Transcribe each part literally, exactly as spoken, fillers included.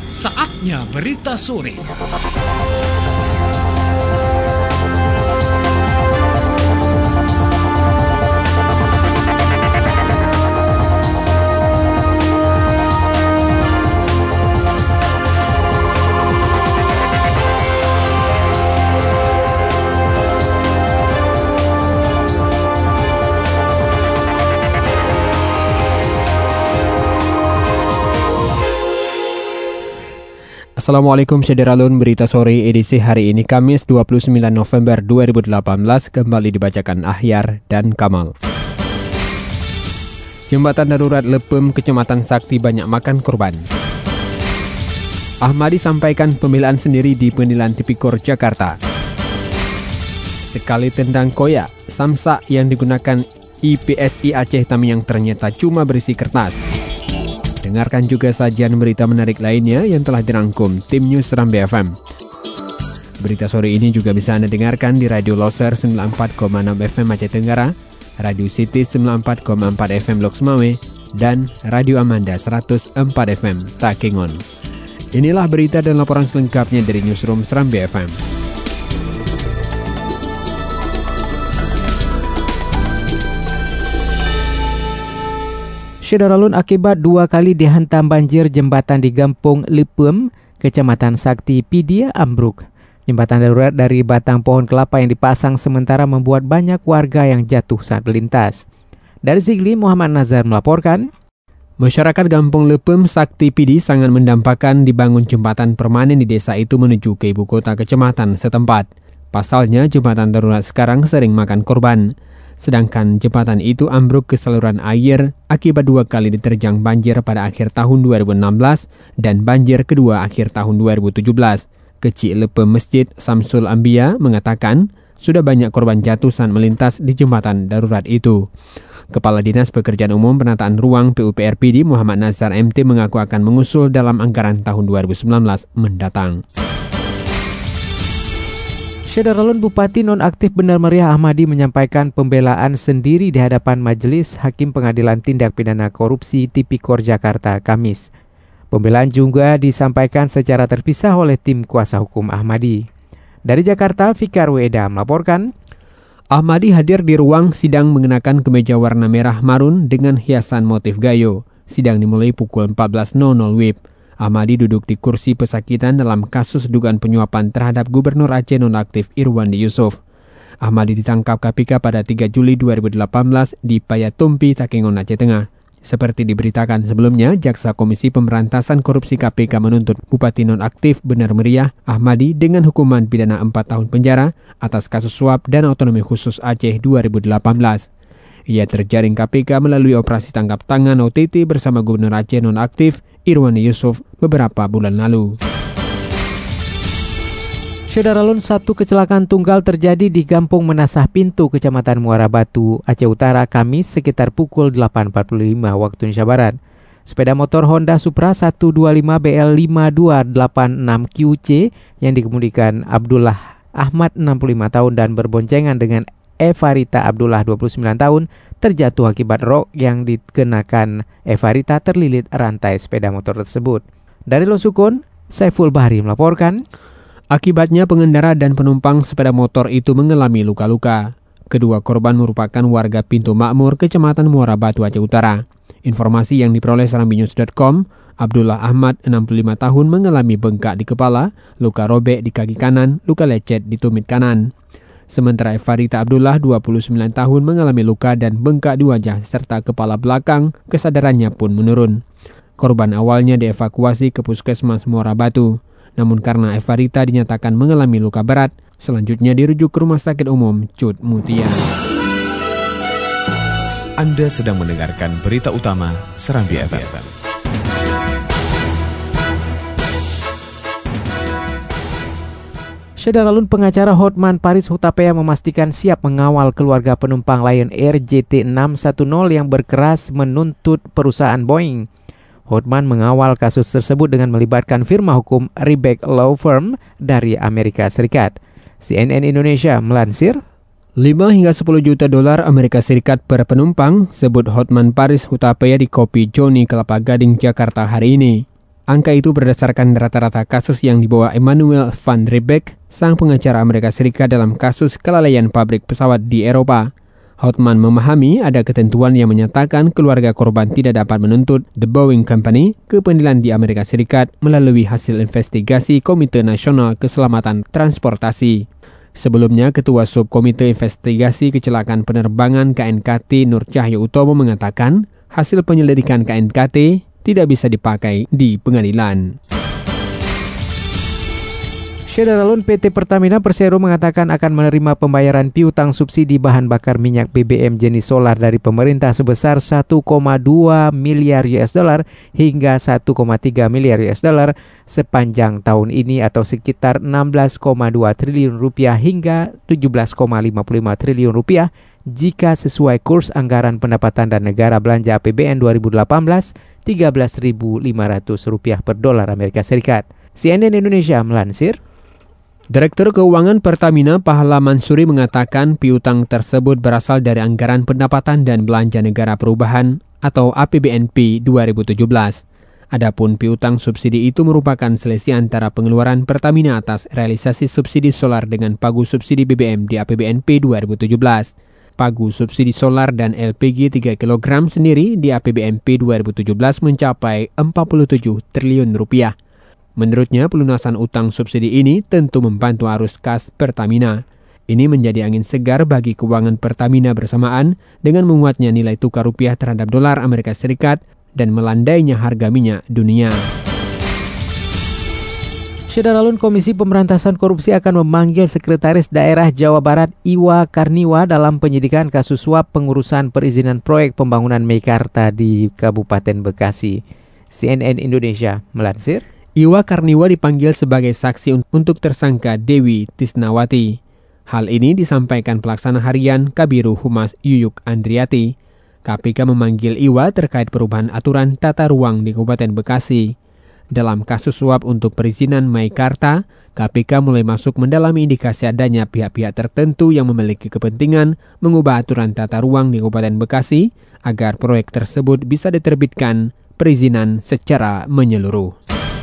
Saatnya berita sore. Assalamualaikum Syederalun, berita sore edisi hari ini Kamis dua puluh sembilan November dua ribu delapan belas kembali dibacakan Ahyar dan Kamal. Jembatan darurat Lepem, Kecamatan Sakti banyak makan korban. Ahmadi sampaikan pembelaan sendiri di Pengadilan Tipikor Jakarta. Sekali tendang koyak, samsak yang digunakan I P S I Aceh Tamiang ternyata cuma berisi kertas. Dengarkan juga sajian berita menarik lainnya yang telah dirangkum tim News Serambi F M. Berita sore ini juga bisa Anda dengarkan di Radio Loser sembilan puluh empat koma enam F M Aceh Tenggara, Radio City sembilan puluh empat koma empat F M Lok Semawe, dan Radio Amanda seratus empat F M Takengon. Inilah berita dan laporan selengkapnya dari Newsroom Serambi F M. Syederalun, akibat dua kali dihantam banjir jembatan di Gampung Lepem, Kecamatan Sakti Pidia ambruk. Jembatan darurat dari batang pohon kelapa yang dipasang sementara membuat banyak warga yang jatuh saat melintas. Dari Sigli, Muhammad Nazar melaporkan. Masyarakat Gampung Lepem, Sakti Pidi sangat mendambakan dibangun jembatan permanen di desa itu menuju ke ibu kota kecamatan setempat. Pasalnya, jembatan darurat sekarang sering makan korban. Sedangkan jembatan itu ambruk ke saluran air akibat dua kali diterjang banjir pada akhir tahun dua ribu enam belas dan banjir kedua akhir tahun dua ribu tujuh belas. Kecil Lepem Masjid Samsul Ambia mengatakan sudah banyak korban jatuh saat melintas di jembatan darurat itu. Kepala Dinas Pekerjaan Umum Penataan Ruang P U P R P D Muhammad Nazar M T mengaku akan mengusul dalam anggaran tahun dua ribu sembilan belas mendatang. Syederalun, Bupati Nonaktif Benar Meriah Ahmadi menyampaikan pembelaan sendiri di hadapan Majelis Hakim Pengadilan Tindak Pidana Korupsi Tipikor Jakarta Kamis. Pembelaan juga disampaikan secara terpisah oleh tim kuasa hukum Ahmadi. Dari Jakarta, Fikar Weda melaporkan. Ahmadi hadir di ruang sidang mengenakan kemeja warna merah marun dengan hiasan motif gayo. Sidang dimulai pukul empat belas W I B. Ahmadi duduk di kursi pesakitan dalam kasus dugaan penyuapan terhadap Gubernur Aceh Nonaktif Irwandi Yusuf. Ahmadi ditangkap K P K pada tiga Juli dua ribu delapan belas di Payatumpi, Takengon, Aceh Tengah. Seperti diberitakan sebelumnya, Jaksa Komisi Pemberantasan Korupsi K P K menuntut Bupati Nonaktif Benar Meriah Ahmadi dengan hukuman pidana empat tahun penjara atas kasus suap dan otonomi khusus Aceh dua ribu delapan belas. Ia terjaring K P K melalui operasi tangkap tangan O T T bersama Gubernur Aceh Nonaktif Irwandi Yusuf beberapa bulan lalu. Syederalun, satu kecelakaan tunggal terjadi di Kampung Menasah Pintu, Kecamatan Muara Batu, Aceh Utara, Kamis sekitar pukul delapan empat puluh lima waktu Indonesia Barat. Sepeda motor Honda Supra seratus dua puluh lima B L lima dua delapan enam Q C yang dikemudikan Abdullah Ahmad enam puluh lima tahun dan berboncengan dengan Evarita Abdullah dua puluh sembilan tahun terjatuh akibat rok yang dikenakan Evarita terlilit rantai sepeda motor tersebut. Dari Losukon, Saiful Bahri melaporkan. Akibatnya pengendara dan penumpang sepeda motor itu mengalami luka-luka. Kedua korban merupakan warga Pintu Makmur, Kecamatan Muara Batu, Aceh Utara. Informasi yang diperoleh serambi news dot com, Abdullah Ahmad enam puluh lima tahun mengalami bengkak di kepala, luka robek di kaki kanan, luka lecet di tumit kanan. Sementara Evarita Abdullah dua puluh sembilan tahun mengalami luka dan bengkak di wajah serta kepala belakang, kesadarannya pun menurun. Korban awalnya dievakuasi ke Puskesmas Muara Batu. Namun karena Evarita dinyatakan mengalami luka berat, selanjutnya dirujuk ke Rumah Sakit Umum Cud Mutia. Anda sedang mendengarkan berita utama Serambi F M. Syederalun, pengacara Hotman Paris Hutapea memastikan siap mengawal keluarga penumpang Lion Air J T enam satu nol yang berkeras menuntut perusahaan Boeing. Hotman mengawal kasus tersebut dengan melibatkan firma hukum Riebeck Law Firm dari Amerika Serikat. C N N Indonesia melansir, lima hingga sepuluh juta dolar Amerika Serikat per penumpang, sebut Hotman Paris Hutapea di Kopi Joni, Kelapa Gading, Jakarta hari ini. Angka itu berdasarkan rata-rata kasus yang dibawa Emmanuel van Riebeeck, sang pengacara Amerika Serikat dalam kasus kelalaian pabrik pesawat di Eropa. Houtman memahami ada ketentuan yang menyatakan keluarga korban tidak dapat menuntut The Boeing Company ke pengadilan di Amerika Serikat melalui hasil investigasi Komite Nasional Keselamatan Transportasi. Sebelumnya, Ketua Subkomite Investigasi Kecelakaan Penerbangan K N K T Nur Cahyo Utomo mengatakan hasil penyelidikan K N K T tidak bisa dipakai di pengadilan. Saudara P T Pertamina Persero mengatakan akan menerima pembayaran piutang subsidi bahan bakar minyak B B M jenis solar dari pemerintah sebesar satu koma dua miliar U S dollar hingga satu koma tiga miliar U S dollar sepanjang tahun ini atau sekitar enam belas koma dua triliun rupiah hingga tujuh belas koma lima puluh lima triliun rupiah jika sesuai kurs anggaran pendapatan dan negara belanja A P B N dua ribu delapan belas tiga belas ribu lima ratus rupiah per dolar Amerika Serikat. C N N Indonesia melansir. Direktur Keuangan Pertamina Pahala Mansuri mengatakan piutang tersebut berasal dari anggaran pendapatan dan belanja negara perubahan atau A P B N P dua ribu tujuh belas. Adapun piutang subsidi itu merupakan selisih antara pengeluaran Pertamina atas realisasi subsidi solar dengan pagu subsidi B B M di A P B N P dua ribu tujuh belas. Pagu subsidi solar dan L P G tiga kilogram sendiri di A P B N P dua ribu tujuh belas mencapai empat puluh tujuh triliun rupiah. Menurutnya, pelunasan utang subsidi ini tentu membantu arus kas Pertamina. Ini menjadi angin segar bagi keuangan Pertamina bersamaan dengan menguatnya nilai tukar rupiah terhadap dolar Amerika Serikat dan melandainya harga minyak dunia. Saudara, Komisi Pemberantasan Korupsi akan memanggil Sekretaris Daerah Jawa Barat Iwa Karniwa dalam penyidikan kasus suap pengurusan perizinan proyek pembangunan Meikarta di Kabupaten Bekasi. C N N Indonesia melansir. Iwa Karniwa dipanggil sebagai saksi untuk tersangka Dewi Tisnawati. Hal ini disampaikan pelaksana harian Kabiru Humas Yuyuk Andriati. K P K memanggil Iwa terkait perubahan aturan tata ruang di Kabupaten Bekasi. Dalam kasus suap untuk perizinan Meikarta, K P K mulai masuk mendalami indikasi adanya pihak-pihak tertentu yang memiliki kepentingan mengubah aturan tata ruang di Kabupaten Bekasi agar proyek tersebut bisa diterbitkan perizinan secara menyeluruh.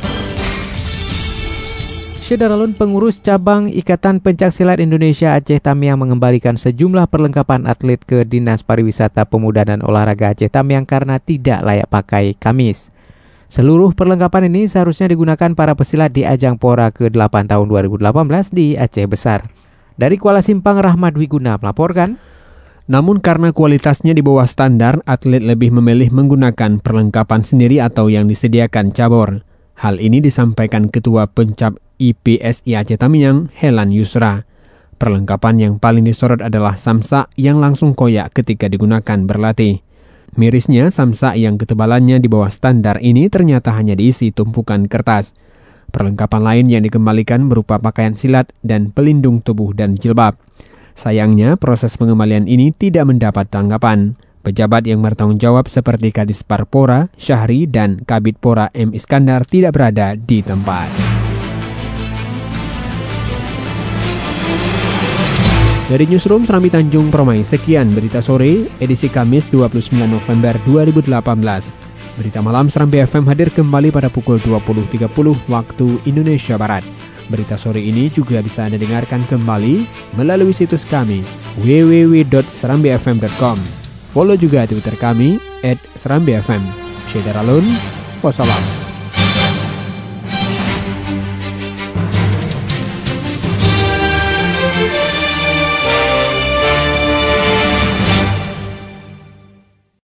Saudara, pengurus cabang Ikatan Pencaksilat Indonesia Aceh Tamiang mengembalikan sejumlah perlengkapan atlet ke Dinas Pariwisata Pemuda dan Olahraga Aceh Tamiang karena tidak layak pakai kamis. Seluruh perlengkapan ini seharusnya digunakan para pesilat di ajang Pora ke delapan tahun dua ribu delapan belas di Aceh Besar. Dari Kuala Simpang, Rahmat Wiguna melaporkan. Namun karena kualitasnya di bawah standar, atlet lebih memilih menggunakan perlengkapan sendiri atau yang disediakan cabur. Hal ini disampaikan Ketua Pencap I P S I Aceh Tamiang, Helan Yusra. Perlengkapan yang paling disorot adalah samsak yang langsung koyak ketika digunakan berlatih. Mirisnya, samsak yang ketebalannya di bawah standar ini ternyata hanya diisi tumpukan kertas. Perlengkapan lain yang dikembalikan berupa pakaian silat dan pelindung tubuh dan jilbab. Sayangnya, proses pengembalian ini tidak mendapat tanggapan. Pejabat yang bertanggung jawab seperti Kadis Parpora, Syahri, dan Kabid Pora M. Iskandar tidak berada di tempat. Dari Newsroom Serambi Tanjung Permai, sekian Berita Sore, edisi Kamis dua puluh sembilan November dua ribu delapan belas. Berita Malam Serambi F M hadir kembali pada pukul dua puluh tiga puluh waktu Indonesia Barat. Berita sore ini juga bisa Anda dengarkan kembali melalui situs kami w w w dot serambi f m dot com. Follow juga Twitter kami at serambi f m. Syederalun, wassalam.